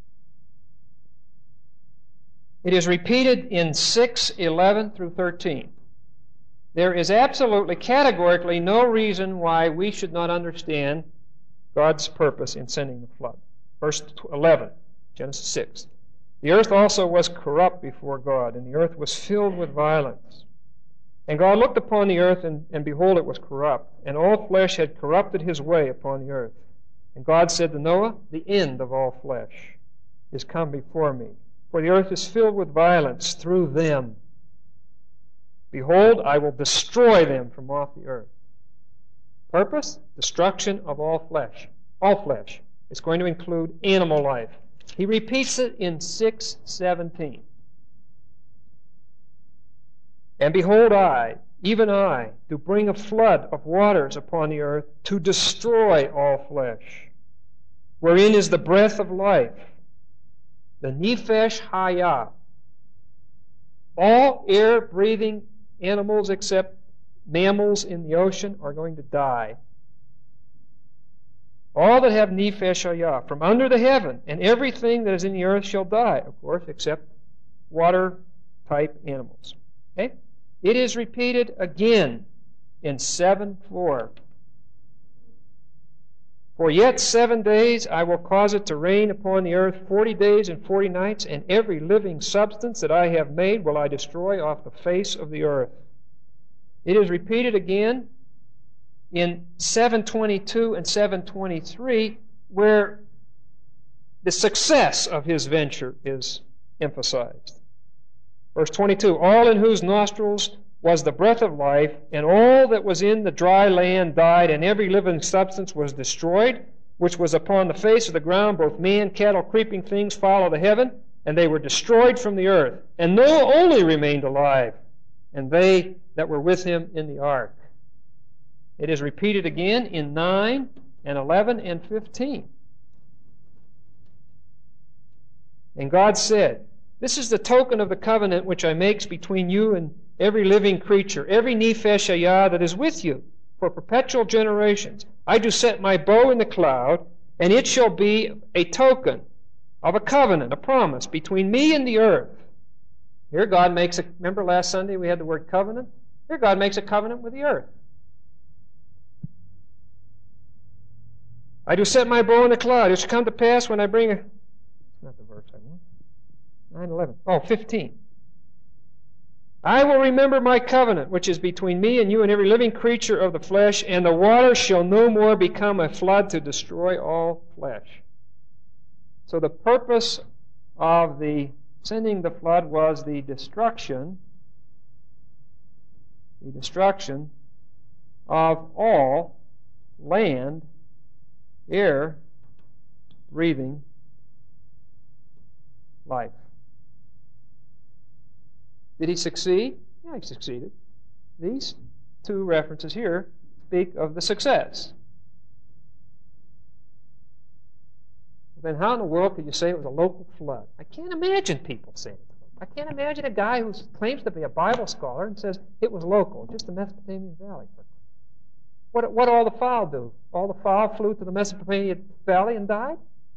It is repeated in six, eleven through thirteen. There is absolutely, categorically, no reason why we should not understand God's purpose in sending the flood. Verse eleven, Genesis six. The earth also was corrupt before God, and the earth was filled with violence. And God looked upon the earth, and, and behold, it was corrupt, and all flesh had corrupted his way upon the earth. And God said to Noah, the end of all flesh is come before me, for the earth is filled with violence through them. Behold, I will destroy them from off the earth. Purpose? Destruction of all flesh. All flesh. It's going to include animal life. He repeats it in six seventeen. And behold, I, even I, do bring a flood of waters upon the earth to destroy all flesh, wherein is the breath of life, the Nefesh Hayah. All air-breathing animals except mammals in the ocean are going to die. All that have Nefesh Hayah from under the heaven, and everything that is in the earth shall die, of course, except water-type animals. Okay? It is repeated again in seven four. For yet seven days I will cause it to rain upon the earth forty days and forty nights, and every living substance that I have made will I destroy off the face of the earth. It is repeated again in seven twenty-two and seven twenty-three, where the success of his venture is emphasized. Verse twenty-two, all in whose nostrils was the breath of life, and all that was in the dry land died, and every living substance was destroyed, which was upon the face of the ground, both man, cattle, creeping things, fowl of the heaven, and they were destroyed from the earth. And Noah only remained alive, and they that were with him in the ark. It is repeated again in nine and eleven and fifteen. And God said, this is the token of the covenant which I make between you and every living creature, every nephesh hayah that is with you, for perpetual generations. I do set my bow in the cloud, and it shall be a token of a covenant, a promise between me and the earth. Here God makes a, remember last Sunday we had the word covenant? Here God makes a covenant with the earth. I do set my bow in the cloud. It shall come to pass when I bring a... Not the verse I want. nine eleven. Oh, fifteen. I will remember my covenant, which is between me and you and every living creature of the flesh, and the water shall no more become a flood to destroy all flesh. So the purpose of the sending the flood was the destruction, the destruction of all land, air, breathing life. Did he succeed? Yeah, he succeeded. These two references here speak of the success. Then how in the world could you say it was a local flood? I can't imagine people saying it. I can't imagine a guy who claims to be a Bible scholar and says it was local, just the Mesopotamian Valley. What what all the fowl do? All the fowl flew to the Mesopotamian Valley and died?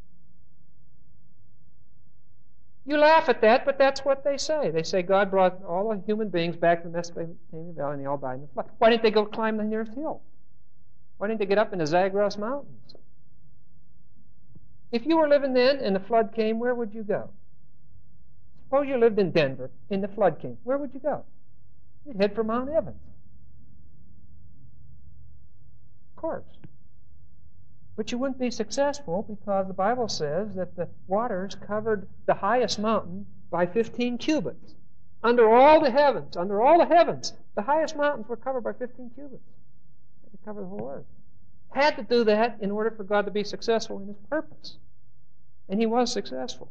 You laugh at that, but that's what they say. They say God brought all the human beings back to the Mesopotamian Valley and they all died in the flood. Why didn't they go climb the nearest hill? Why didn't they get up in the Zagros Mountains? If you were living then and the flood came, where would you go? Suppose you lived in Denver and the flood came. Where would you go? You'd head for Mount Evans. Of course. But you wouldn't be successful because the Bible says that the waters covered the highest mountain by fifteen cubits. Under all the heavens, under all the heavens, the highest mountains were covered by fifteen cubits. Had to cover the whole earth. Had to do that in order for God to be successful in His purpose. And He was successful.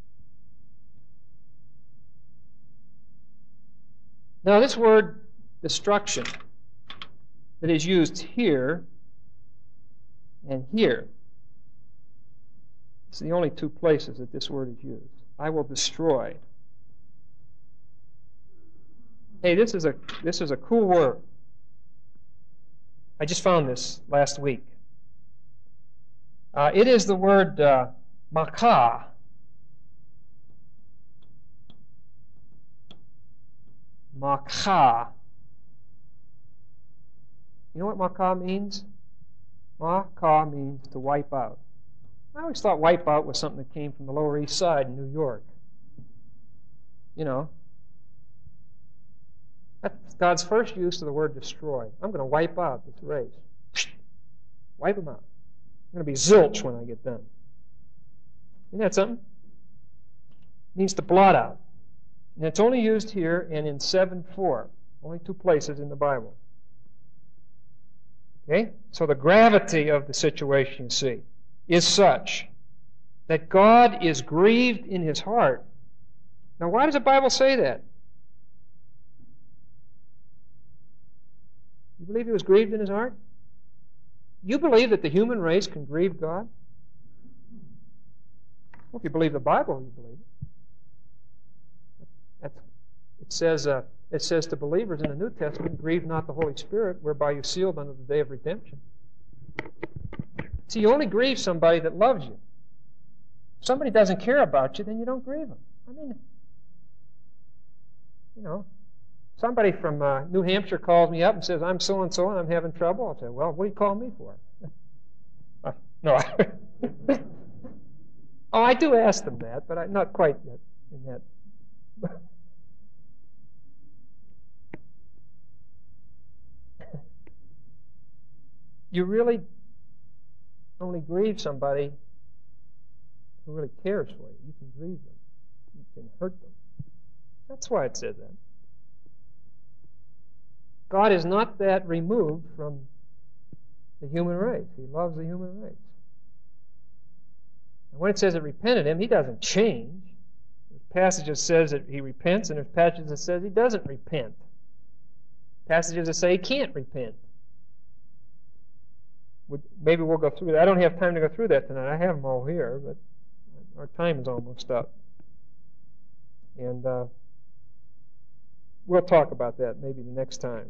Now this word destruction that is used here and here, it's the only two places that this word is used. I will destroy. Hey, this is a this is a cool word. I just found this last week. Uh, it is the word uh, makah. Makah. You know what makah means? Makah means to wipe out. I always thought wipe out was something that came from the Lower East Side in New York. You know. That's God's first use of the word destroy. I'm going to wipe out this race. Wipe them out. I'm going to be zilch when I get done. Isn't that something? It means to blot out. And it's only used here and in seven four. Only two places in the Bible. Okay? So the gravity of the situation, you see, is such that God is grieved in His heart. Now, why does the Bible say that? You believe He was grieved in His heart? You believe that the human race can grieve God? Well, if you believe the Bible, you believe it. That's, it says, uh, it says to believers in the New Testament, grieve not the Holy Spirit, whereby you're sealed unto the day of redemption. See, you only grieve somebody that loves you. If somebody doesn't care about you, then you don't grieve them. I mean, you know, somebody from uh, New Hampshire calls me up and says, I'm so-and-so and I'm having trouble. I'll say, well, what do you call me for? No. Oh, I do ask them that, but I, not quite yet in that. You really only grieve somebody who really cares for you. You can grieve them. You can hurt them. That's why it said that. God is not that removed from the human race. He loves the human race. And when it says it repented him, he doesn't change. There's passages that says that he repents, and there's passages that says he doesn't repent. Passages that say he can't repent. Maybe we'll go through that. I don't have time to go through that tonight. I have them all here, but our time is almost up. And uh, we'll talk about that maybe the next time.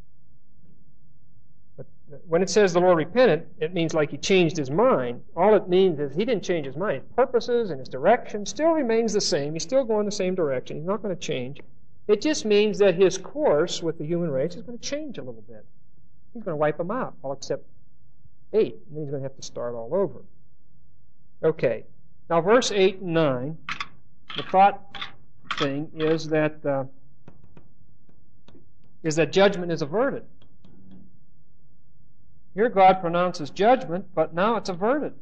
But when it says the Lord repented, it means like he changed his mind. All it means is he didn't change his mind. His purposes and his direction still remains the same. He's still going the same direction. He's not going to change. It just means that his course with the human race is going to change a little bit. He's going to wipe them out, all except eight, and then he's going to have to start all over. Okay, now verse eight and nine, the thought thing is that uh, is that judgment is averted. Here God pronounces judgment, but now it's averted.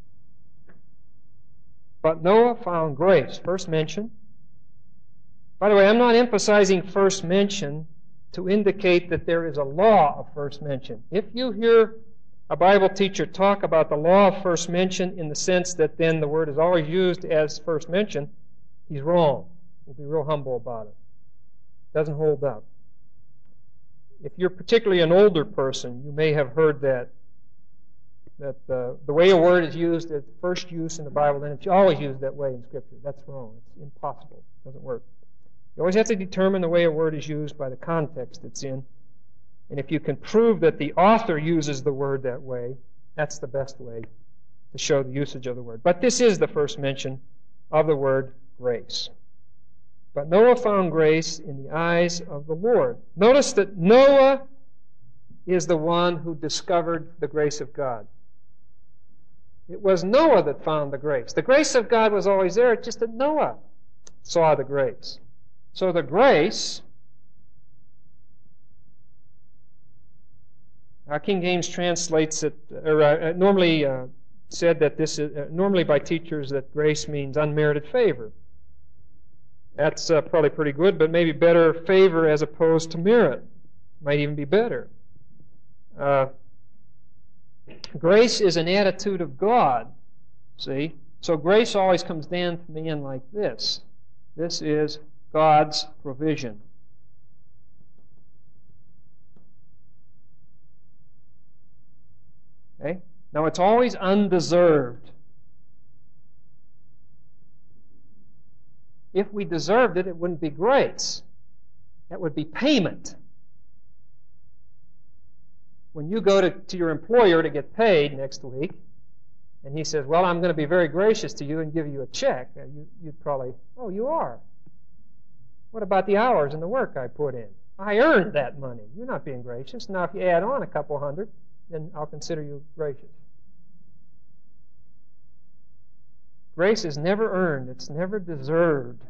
But Noah found grace, first mention. By the way, I'm not emphasizing first mention to indicate that there is a law of first mention. If you hear a Bible teacher talk about the law of first mention in the sense that then the word is always used as first mention, he's wrong. We'll be real humble about it. Doesn't hold up. If you're particularly an older person, you may have heard that that uh, the way a word is used at first use in the Bible, then it's always used that way in Scripture. That's wrong. It's impossible. It doesn't work. You always have to determine the way a word is used by the context it's in. And if you can prove that the author uses the word that way, that's the best way to show the usage of the word. But this is the first mention of the word grace. But Noah found grace in the eyes of the Lord. Notice that Noah is the one who discovered the grace of God. It was Noah that found the grace. The grace of God was always there, it's just that Noah saw the grace. So the grace, uh, King James translates it, or uh, normally uh, said that this is, uh, normally by teachers that grace means unmerited favor. That's uh, probably pretty good, but maybe better favor as opposed to merit. Might even be better. Uh, grace is an attitude of God. See? So grace always comes down to me in like this. This is God's provision. Okay? Now it's always undeserved. If we deserved it, it wouldn't be grace. That would be payment. When you go to, to your employer to get paid next week, and he says, well, I'm going to be very gracious to you and give you a check, uh, you, you'd probably, oh, you are. What about the hours and the work I put in? I earned that money. You're not being gracious. Now, if you add on a couple hundred, then I'll consider you gracious. Grace is never earned. It's never deserved.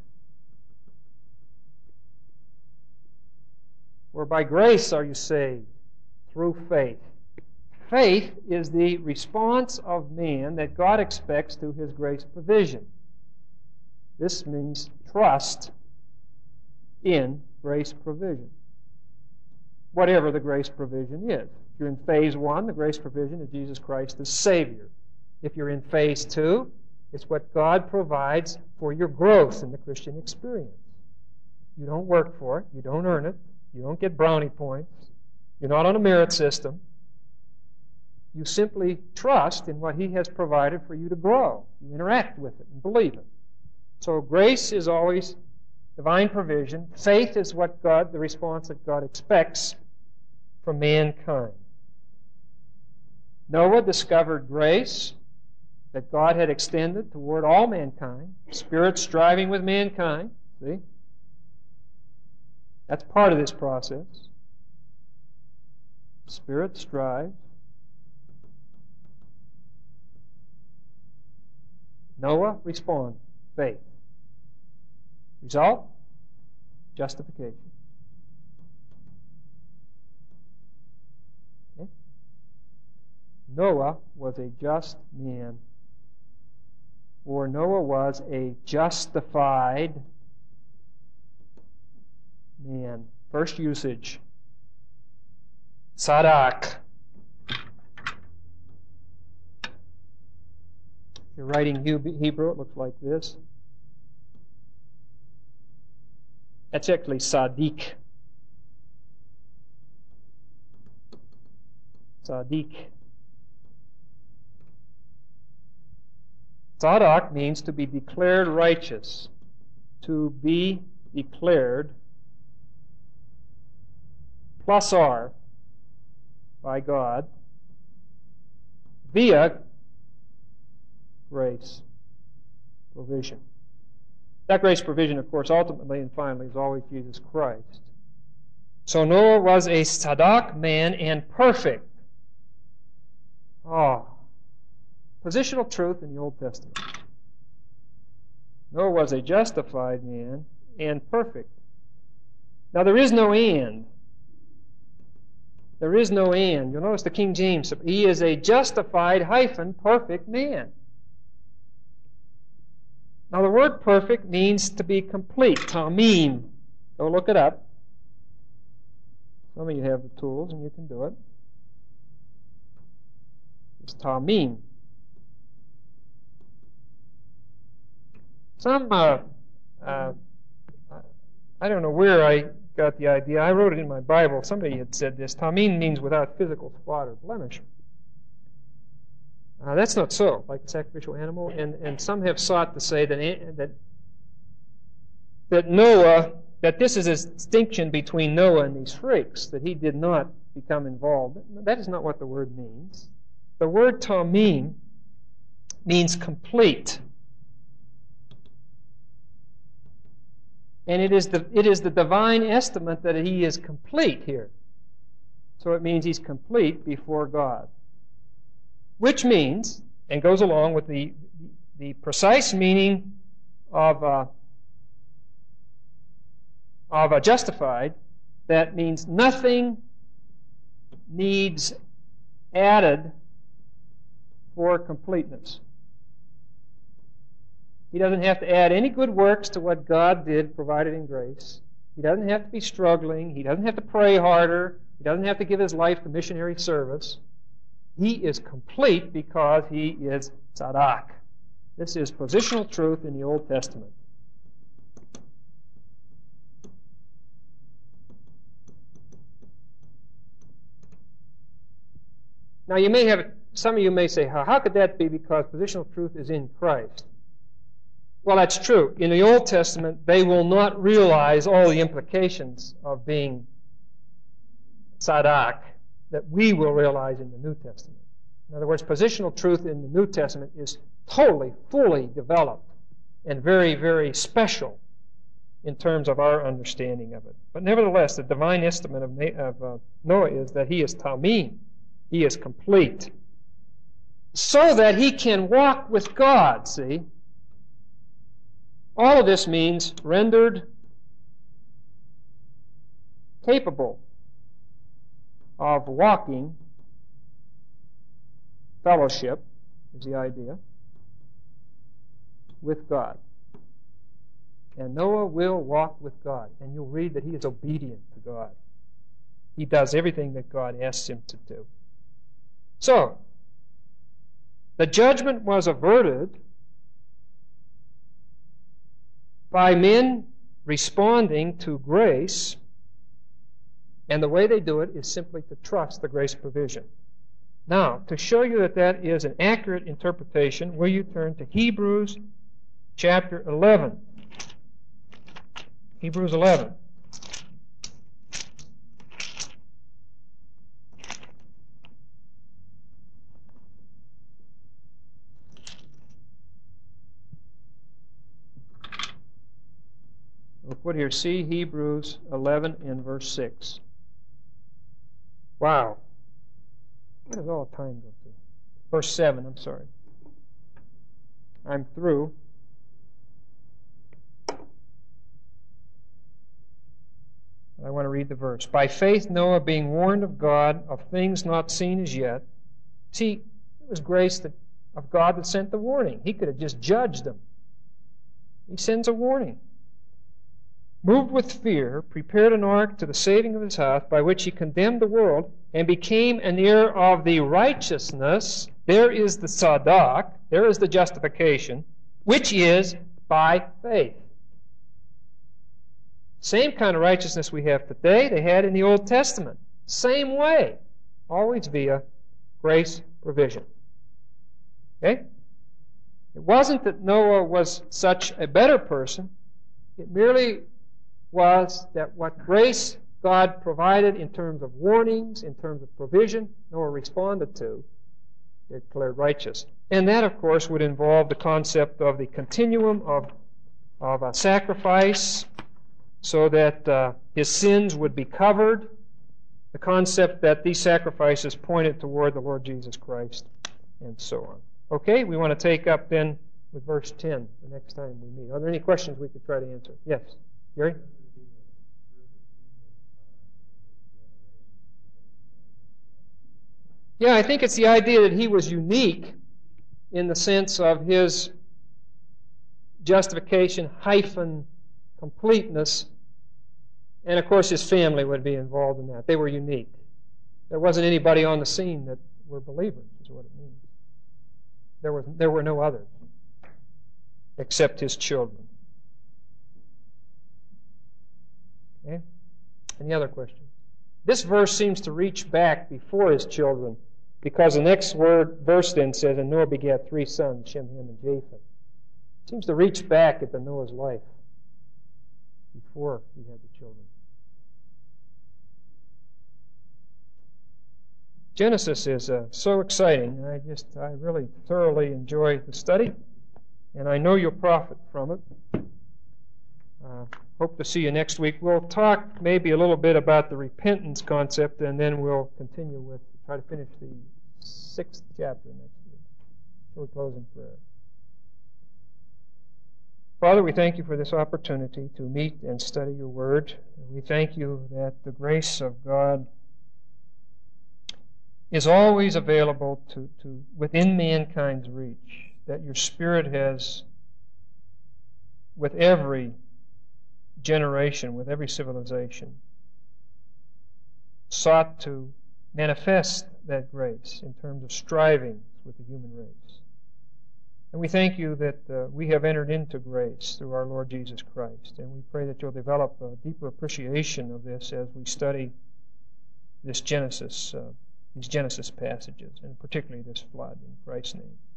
For by grace are you saved, through faith. Faith is the response of man that God expects to his grace provision. This means trust in grace provision. Whatever the grace provision is. If you're in phase one, the grace provision is Jesus Christ as Savior. If you're in phase two, it's what God provides for your growth in the Christian experience. You don't work for it. You don't earn it. You don't get brownie points. You're not on a merit system. You simply trust in what He has provided for you to grow. You interact with it and believe it. So grace is always divine provision. Faith is what God, the response that God expects from mankind. Noah discovered grace that God had extended toward all mankind. Spirit striving with mankind. See? That's part of this process. Spirit strives. Noah responded. Faith. Result? Justification. Okay? Noah was a just man, or Noah was a justified man. First usage. Sadak. If you're writing Hebrew, it looks like this. That's actually Sadiq. Sadiq. Sadak means to be declared righteous. To be declared plus R by God via grace provision. That grace provision, of course, ultimately and finally is always Jesus Christ. So Noah was a Sadak man and perfect. Oh, positional truth in the Old Testament. Noah was a justified man and perfect. Now there is no and. There is no and. You'll notice the King James, he is a justified hyphen perfect man. Now the word perfect means to be complete. Tamim. Go look it up. Some of you have the tools and you can do it. It's tamim. Some, uh, uh, I don't know where I got the idea. I wrote it in my Bible. Somebody had said this. Tamim means without physical spot or blemish. Uh, that's not so, like a sacrificial animal. And, and some have sought to say that, that, that Noah, that this is a distinction between Noah and these freaks, that he did not become involved. That is not what the word means. The word tamim means complete. And it is the, it is the divine estimate that he is complete here. So it means he's complete before God. Which means, and goes along with the, the precise meaning of, uh, of a justified, that means nothing needs added for completeness. He doesn't have to add any good works to what God did, provided in grace. He doesn't have to be struggling. He doesn't have to pray harder. He doesn't have to give his life to missionary service. He is complete because he is Sadak. This is positional truth in the Old Testament. Now you may have, some of you may say, how, how could that be? Because positional truth is in Christ. Well, that's true. In the Old Testament, they will not realize all the implications of being Sadak that we will realize in the New Testament. In other words, positional truth in the New Testament is totally, fully developed and very, very special in terms of our understanding of it. But nevertheless, the divine estimate of, of uh, Noah is that he is tamim. He is complete. So that he can walk with God, see? All of this means rendered capable of walking, fellowship is the idea, with God. And Noah will walk with God. And you'll read that he is obedient to God. He does everything that God asks him to do. So, the judgment was averted by men responding to grace. And the way they do it is simply to trust the grace provision. Now, to show you that that is an accurate interpretation, will you turn to Hebrews chapter eleven. Hebrews eleven. We'll put here, see Hebrews eleven and verse six. Wow. Where does all time go to? Verse seven, I'm sorry. I'm through. I want to read the verse. By faith Noah, being warned of God of things not seen as yet. See, it was grace that, of God that sent the warning. He could have just judged them. He sends a warning. Moved with fear, prepared an ark to the saving of his house, by which he condemned the world, and became an heir of the righteousness. There is the Sadak, there is the justification, which is by faith. Same kind of righteousness we have today, they had in the Old Testament. Same way. Always via grace provision. Okay? It wasn't that Noah was such a better person. It merely was that what grace God provided in terms of warnings, in terms of provision, Noah responded to, declared righteous. And that, of course, would involve the concept of the continuum of, of a sacrifice, so that uh, his sins would be covered. The concept that these sacrifices pointed toward the Lord Jesus Christ, and so on. Okay, we want to take up then with verse ten the next time we meet. Are there any questions we could try to answer? Yes, Jerry? Yeah, I think it's the idea that he was unique in the sense of his justification hyphen completeness, and of course his family would be involved in that. They were unique. There wasn't anybody on the scene that were believers, is what it means. There was there were no others except his children. Okay? Any other questions? This verse seems to reach back before his children, because the next word verse then says, and Noah begat three sons, Shem, Ham, and Japheth. It seems to reach back at the Noah's life before he had the children. Genesis is uh, so exciting. I just, I really thoroughly enjoy the study, and I know you'll profit from it. Uh, hope to see you next week. We'll talk maybe a little bit about the repentance concept, and then we'll continue with, try to finish the sixth chapter next week. Shall we close in prayer? Father, we thank you for this opportunity to meet and study your word. We thank you that the grace of God is always available to, to within mankind's reach, that your Spirit has, with every generation, with every civilization, sought to manifest that grace in terms of striving with the human race. And we thank you that uh, we have entered into grace through our Lord Jesus Christ. And we pray that you'll develop a deeper appreciation of this as we study this Genesis, uh, these Genesis passages, and particularly this flood, in Christ's name.